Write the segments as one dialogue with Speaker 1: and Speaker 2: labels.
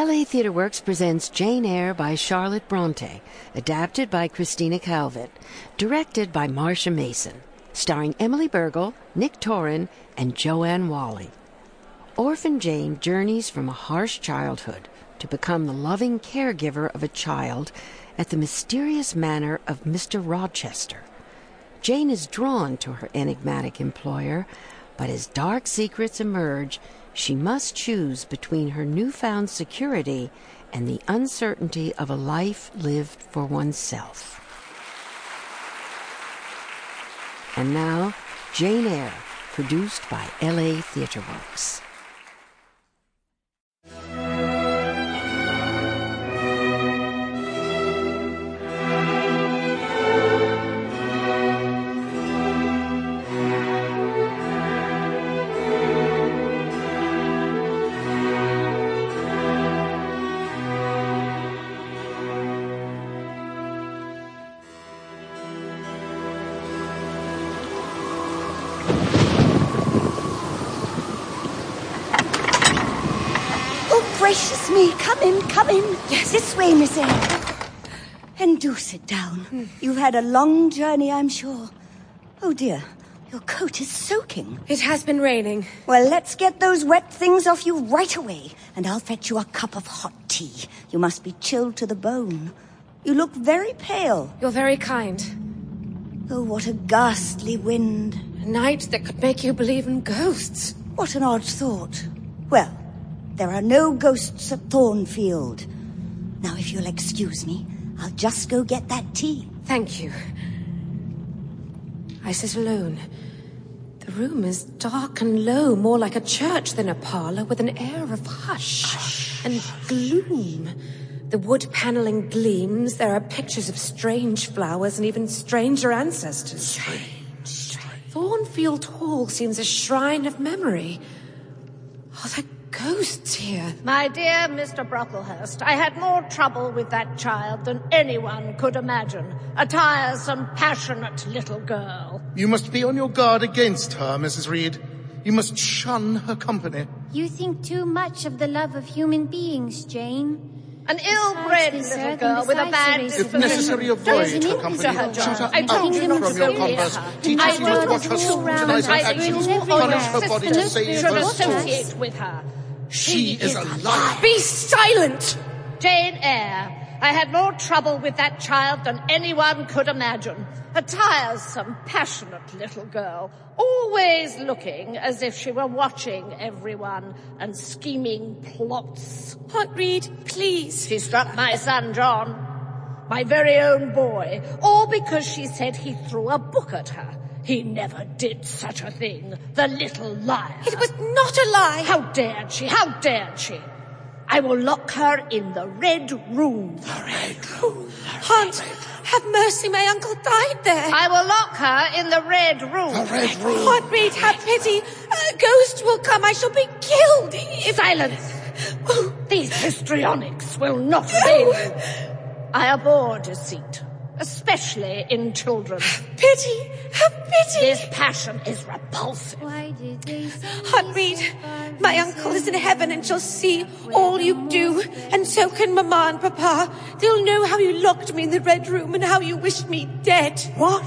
Speaker 1: LA Theatre Works presents Jane Eyre by Charlotte Bronte, adapted by Christina Calvert, directed by Marcia Mason, starring Emily Burgle, Nick Torrin, and Joanne Whalley. Orphan Jane journeys from a harsh childhood to become the loving caregiver of a child at the mysterious manor of Mr. Rochester. Jane is drawn to her enigmatic employer, but as dark secrets emerge, she must choose between her newfound security and the uncertainty of a life lived for oneself. And now, Jane Eyre, produced by LA Theatre Works.
Speaker 2: Gracious me, come in. Yes. This way, Miss Eyre. And do sit down. You've had a long journey, I'm sure. Oh dear, your coat is soaking.
Speaker 3: It has been raining.
Speaker 2: Well, let's get those wet things off you right away, and I'll fetch you a cup of hot tea. You must be chilled to the bone. You look very pale.
Speaker 3: You're very kind.
Speaker 2: Oh, what a ghastly wind.
Speaker 3: A night that could make you believe in ghosts.
Speaker 2: What an odd thought. Well, there are no ghosts at Thornfield. Now, if you'll excuse me, I'll just go get that tea.
Speaker 3: Thank you. I sit alone. The room is dark and low, more like a church than a parlour, with an air of hush and gloom. The wood panelling gleams. There are pictures of strange flowers and even stranger ancestors. Strange. Thornfield Hall seems a shrine of memory. Are there ghosts here?
Speaker 4: My dear Mr. Brocklehurst, I had more trouble with that child than anyone could imagine. A tiresome, passionate little girl.
Speaker 5: You must be on your guard against her, Mrs. Reed. You must shun her company.
Speaker 6: You think too much of the love of human beings, Jane.
Speaker 4: An ill-bred little girl with a bad disposition.
Speaker 5: If necessary, avoid her company. Shut her out from your converse. Teach her to watch her scrutinize her actions, punish her body to save her soul.
Speaker 4: Associate with her.
Speaker 5: She is a liar.
Speaker 3: Be silent!
Speaker 4: Jane Eyre. I had more trouble with that child than anyone could imagine. A tiresome, passionate little girl, always looking as if she were watching everyone and scheming plots.
Speaker 3: Aunt Reed, please.
Speaker 4: She struck my son John, my very own boy, all because she said he threw a book at her. He never did such a thing, the little liar.
Speaker 3: It was not a lie.
Speaker 4: How dared she? How dared she? I will lock her in the Red Room.
Speaker 5: The Red Room.
Speaker 3: Aunt, have mercy, my uncle died there.
Speaker 4: I will lock her in the Red Room.
Speaker 5: The Red Room.
Speaker 3: Aunt Reed, have pity. A ghost will come. I shall be killed.
Speaker 4: Silence. These histrionics will not avail you. I abhor deceit, especially in children.
Speaker 3: Pity, have pity.
Speaker 4: This passion is repulsive.
Speaker 6: Why did they
Speaker 3: Aunt Reed, my uncle is in heaven and shall see all you do, and so can Mama and Papa. They'll know how you locked me in the Red Room and how you wished me dead.
Speaker 4: What?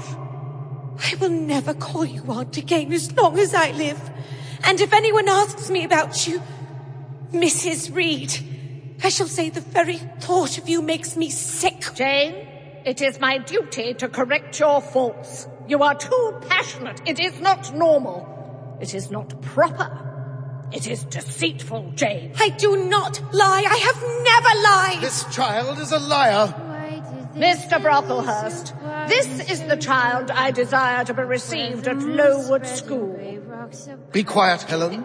Speaker 3: I will never call you aunt again as long as I live. And if anyone asks me about you, Mrs. Reed, I shall say the very thought of you makes me sick.
Speaker 4: Jane, it is my duty to correct your faults. You are too passionate. It is not normal. It is not proper. It is deceitful, Jane.
Speaker 3: I do not lie. I have never lied.
Speaker 5: This child is a liar.
Speaker 4: Mr. Brocklehurst, this is the child I desire to be received at Lowood School.
Speaker 5: Be quiet, Helen.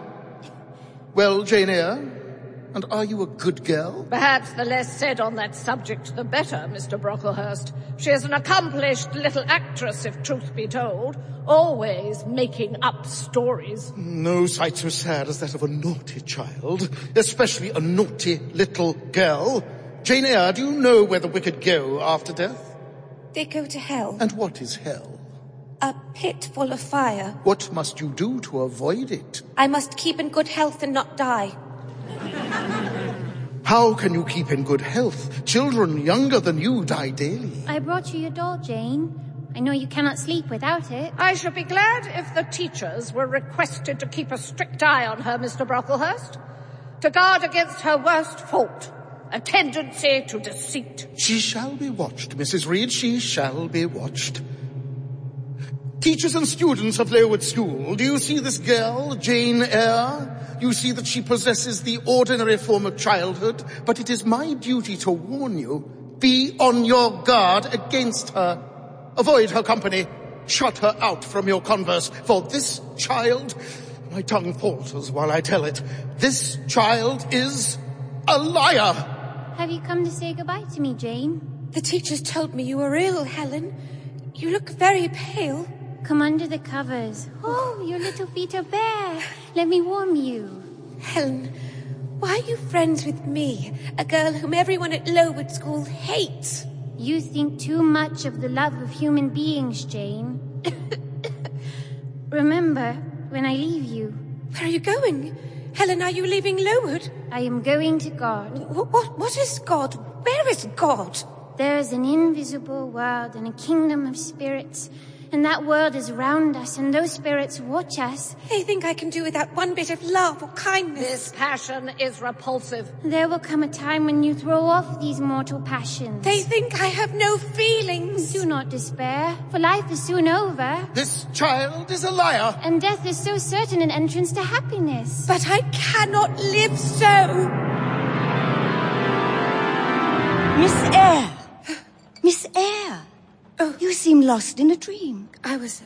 Speaker 5: Well, Jane Eyre, and are you a good girl?
Speaker 4: Perhaps the less said on that subject, the better, Mr. Brocklehurst. She is an accomplished little actress, if truth be told, always making up stories.
Speaker 5: No sight so sad as that of a naughty child, especially a naughty little girl. Jane Eyre, do you know where the wicked go after death?
Speaker 3: They go to hell.
Speaker 5: And what is hell?
Speaker 3: A pit full of fire.
Speaker 5: What must you do to avoid it?
Speaker 3: I must keep in good health and not die.
Speaker 5: How can you keep in good health? Children younger than you die daily.
Speaker 6: I brought you your doll, Jane. I know you cannot sleep without it.
Speaker 4: I should be glad if the teachers were requested to keep a strict eye on her, Mr. Brocklehurst, to guard against her worst fault, a tendency to deceit.
Speaker 5: She shall be watched, Mrs. Reed. She shall be watched. Teachers and students of Lowood School, do you see this girl, Jane Eyre? You see that she possesses the ordinary form of childhood, but it is my duty to warn you. Be on your guard against her. Avoid her company. Shut her out from your converse. For this child, my tongue falters while I tell it, this child is a liar.
Speaker 6: Have you come to say goodbye to me, Jane?
Speaker 3: The teachers told me you were ill, Helen. You look very pale.
Speaker 6: Come under the covers. Oh, your little feet are bare. Let me warm you.
Speaker 3: Helen, why are you friends with me, a girl whom everyone at Lowood School hates?
Speaker 6: You think too much of the love of human beings, Jane. Remember, when I leave you...
Speaker 3: Where are you going? Helen, are you leaving Lowood?
Speaker 6: I am going to God.
Speaker 3: What is God? Where is God?
Speaker 6: There is an invisible world and a kingdom of spirits, and that world is around us, and those spirits watch us.
Speaker 3: They think I can do without one bit of love or kindness.
Speaker 4: This passion is repulsive.
Speaker 6: There will come a time when you throw off these mortal passions.
Speaker 3: They think I have no feelings.
Speaker 6: Do not despair, for life is soon over.
Speaker 5: This child is a liar.
Speaker 6: And death is so certain an entrance to happiness.
Speaker 3: But I cannot live so.
Speaker 2: Miss Eyre! Miss Eyre!
Speaker 3: Oh.
Speaker 2: You seem lost in a dream.
Speaker 3: I was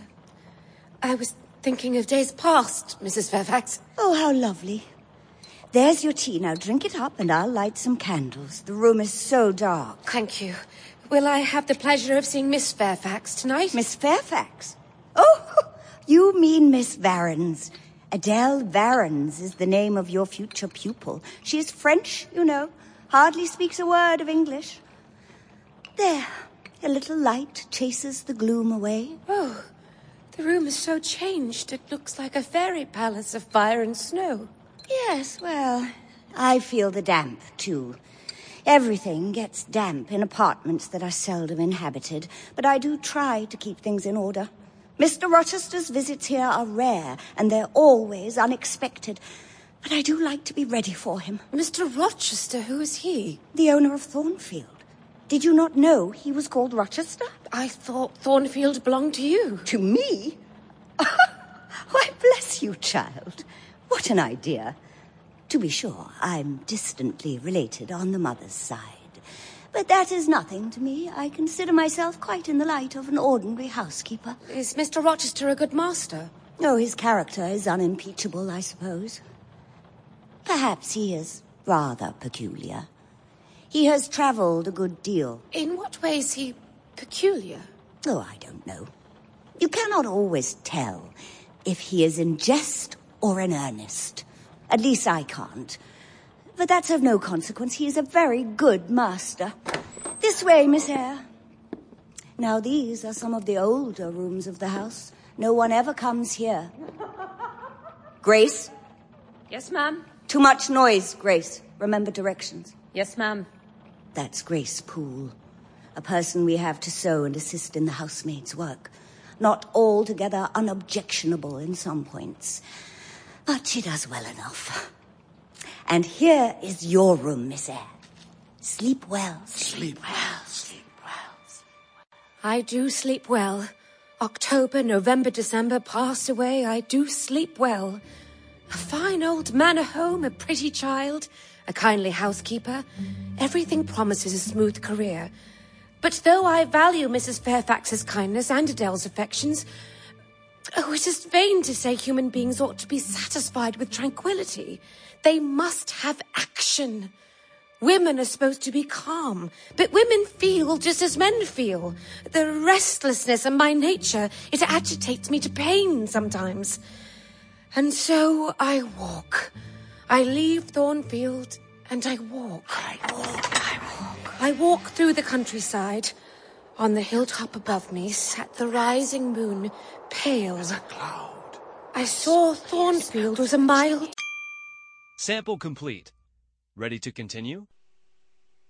Speaker 3: thinking of days past, Mrs. Fairfax.
Speaker 2: Oh, how lovely. There's your tea. Now drink it up and I'll light some candles. The room is so dark.
Speaker 3: Thank you. Will I have the pleasure of seeing Miss Fairfax tonight?
Speaker 2: Miss Fairfax? Oh, you mean Miss Varens. Adele Varens is the name of your future pupil. She is French, you know. Hardly speaks a word of English. There. A little light chases the gloom away.
Speaker 3: Oh, the room is so changed. It looks like a fairy palace of fire and snow.
Speaker 2: Yes, well, I feel the damp, too. Everything gets damp in apartments that are seldom inhabited, but I do try to keep things in order. Mr. Rochester's visits here are rare, and they're always unexpected, but I do like to be ready for him.
Speaker 3: Mr. Rochester, who is he?
Speaker 2: The owner of Thornfield. Did you not know he was called Rochester?
Speaker 3: I thought Thornfield belonged to you.
Speaker 2: To me? Why, bless you, child. What an idea. To be sure, I'm distantly related on the mother's side. But that is nothing to me. I consider myself quite in the light of an ordinary housekeeper.
Speaker 3: Is Mr. Rochester a good master?
Speaker 2: Oh, his character is unimpeachable, I suppose. Perhaps he is rather peculiar. He has travelled a good deal.
Speaker 3: In what way is he peculiar?
Speaker 2: Oh, I don't know. You cannot always tell if he is in jest or in earnest. At least I can't. But that's of no consequence. He is a very good master. This way, Miss Eyre. Now, these are some of the older rooms of the house. No one ever comes here. Grace?
Speaker 4: Yes, ma'am.
Speaker 2: Too much noise, Grace. Remember directions.
Speaker 4: Yes, ma'am.
Speaker 2: That's Grace Poole, a person we have to sew and assist in the housemaid's work. Not altogether unobjectionable in some points, but she does well enough. And here is your room, Miss Eyre. Sleep well.
Speaker 5: Sleep well. Sleep well.
Speaker 3: I do sleep well. October, November, December pass away. I do sleep well. A fine old manor home, a pretty child, a kindly housekeeper. Everything promises a smooth career. But though I value Mrs. Fairfax's kindness and Adele's affections, oh, it is vain to say human beings ought to be satisfied with tranquility. They must have action. Women are supposed to be calm, but women feel just as men feel. The restlessness in my nature, it agitates me to pain sometimes. And so I walk. I leave Thornfield and I walk. I walk through the countryside. On the hilltop above me sat the rising moon, pale as a cloud. I saw Thornfield was a mile...
Speaker 7: Sample complete. Ready to continue?